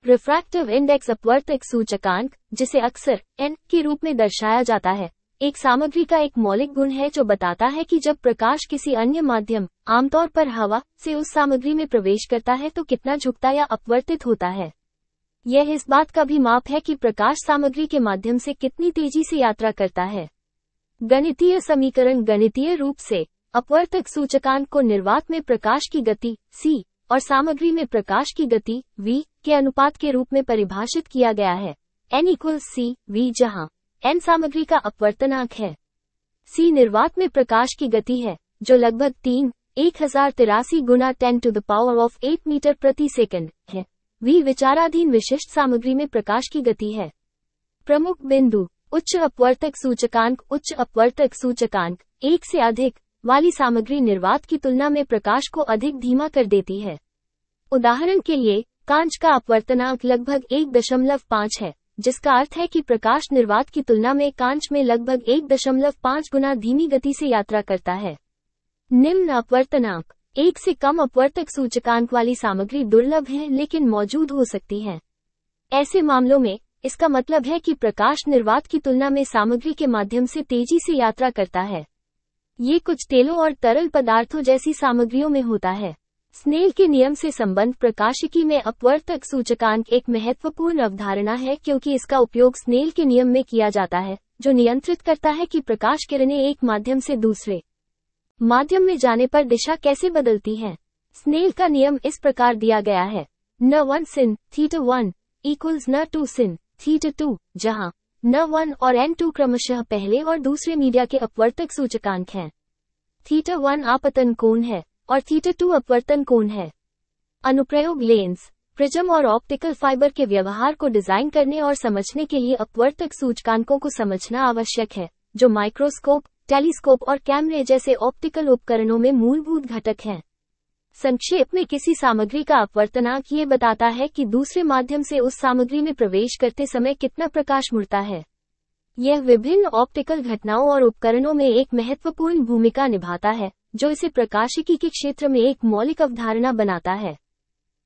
Refractive index अपवर्तक सूचकांक, जिसे अक्सर n के रूप में दर्शाया जाता है, एक सामग्री का एक मौलिक गुण है जो बताता है कि जब प्रकाश किसी अन्य माध्यम, आमतौर पर हवा, से उस सामग्री में प्रवेश करता है तो कितना झुकता या अपवर्तित होता है। यह इस बात का भी माप है कि प्रकाश सामग्री के माध्यम से कितनी तेजी से यात्रा करता है। गणितीय समीकरण गणितीय रूप से अपवर्तक सूचकांक को निर्वात में प्रकाश की गति c और सामग्री में प्रकाश की गति v के अनुपात के रूप में परिभाषित किया गया है। n = c v, जहां n सामग्री का अपवर्तनांक है, c निर्वात में प्रकाश की गति है, जो लगभग 1083 गुना 10⁸ मीटर प्रति सेकंड है। v विचाराधीन विशिष्ट सामग्री में प्रकाश की गति है। प्रमुख बिंदु: उच्च अपवर्तक सूचकांक। उच्च अपवर्तक सूचकांक 1 से अधिक वाली सामग्री निर्वात की तुलना में प्रकाश को अधिक धीमा कर देती है। उदाहरण के लिए, कांच का अपवर्तनांक लगभग 1.5 है, जिसका अर्थ है कि प्रकाश निर्वात की तुलना में कांच में लगभग 1.5 गुना धीमी गति से यात्रा करता है। निम्न अपवर्तनांक 1 से कम अपवर्तक सूचकांक वाली सामग्री दुर्लभ है लेकिन मौजूद हो सकती है। ऐसे मामलों में इसका मतलब है कि प्रकाश निर्वात की तुलना में सामग्री के माध्यम से तेजी से यात्रा करता है। ये कुछ तेलों और तरल पदार्थों जैसी सामग्रियों में होता है। स्नेल के नियम से संबंध प्रकाशिकी में अपवर्तक सूचकांक एक महत्वपूर्ण अवधारणा है क्योंकि इसका उपयोग स्नेल के नियम में किया जाता है, जो नियंत्रित करता है कि प्रकाश किरणें एक माध्यम से दूसरे माध्यम में जाने पर दिशा कैसे बदलती हैं। स्नेल का नियम इस प्रकार दिया गया है: n1 sin θ1 = n2 sin θ2, जहां n1 और n2 क्रमशः पहले और दूसरे मीडिया के अपवर्तक सूचकांक हैं। θ1 आपतन कोण है और θ2 अपवर्तन कोण है। अनुप्रयोग: लेंस, प्रिज्म और ऑप्टिकल फाइबर के व्यवहार को डिजाइन करने और समझने के लिए अपवर्तक सूचकांकों को समझना आवश्यक है, जो माइक्रोस्कोप, टेलीस्कोप और कैमरे जैसे ऑप्टिकल उपकरणों में मूलभूत घटक हैं। संक्षेप में, किसी सामग्री का अपवर्तनांक ये बताता है कि दूसरे माध्यम से उस सामग्री में प्रवेश करते समय कितना प्रकाश मुड़ता है। यह विभिन्न ऑप्टिकल घटनाओं और उपकरणों में एक महत्वपूर्ण भूमिका निभाता है, जो इसे प्रकाशिकी के क्षेत्र में एक मौलिक अवधारणा बनाता है।